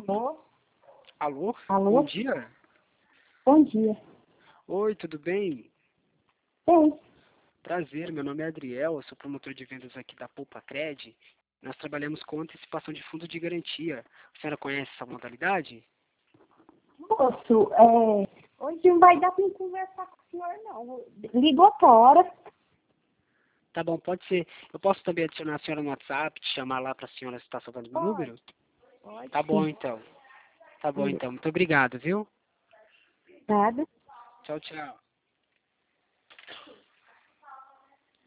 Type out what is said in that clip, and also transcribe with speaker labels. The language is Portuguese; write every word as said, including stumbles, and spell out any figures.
Speaker 1: Alô?
Speaker 2: Alô?
Speaker 1: Alô?
Speaker 2: Bom dia.
Speaker 1: Bom dia.
Speaker 2: Oi, tudo bem?
Speaker 1: Bem,
Speaker 2: Prazer, meu nome é Adriel, eu sou promotor de vendas aqui da Poupa Cred. Nós trabalhamos com antecipação de fundo de garantia. A senhora conhece essa modalidade?
Speaker 1: moço, é, hoje não vai dar para conversar com o senhor, não. Ligou outra hora.
Speaker 2: Tá bom, pode ser. Eu posso também adicionar a senhora no WhatsApp, te chamar lá para a senhora estar salvando meu
Speaker 1: Pode,
Speaker 2: número?
Speaker 1: pode
Speaker 2: Tá bom,
Speaker 1: sim.
Speaker 2: então. Tá bom, então. Muito obrigado, viu?
Speaker 1: Nada.
Speaker 2: Tchau, tchau.